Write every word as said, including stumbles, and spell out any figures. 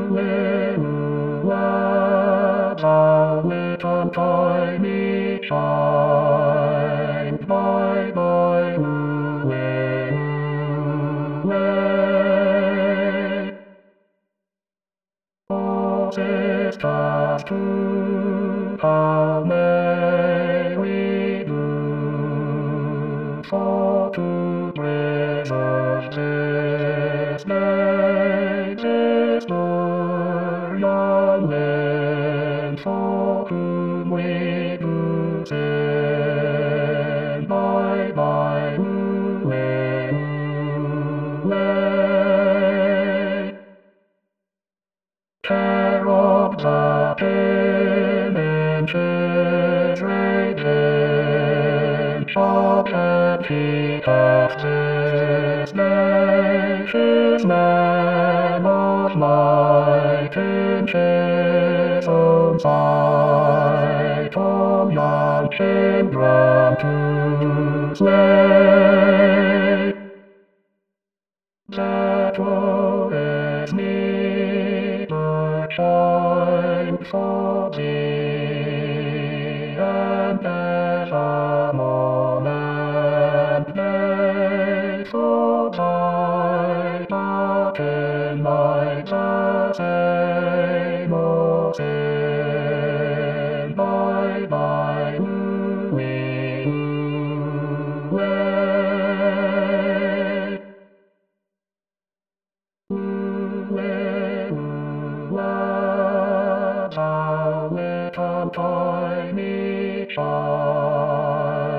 Time me shine, bye bye, ooh, eh, ooh, eh. Oh, sisters true, how may we do for to preserve this latest young land for whom we do sing. Bye bye, ooh, eh, ooh, eh. Care of the images radiant, shop and he hath this nation's man of light in his own sight, from young children to slay. That woe is me, shine for thee, and as a moment may so die, but in my the same old sin. Bye bye, ooh, wee, ooh, eh. Ooh, eh, ooh, ah, thou little tiny child.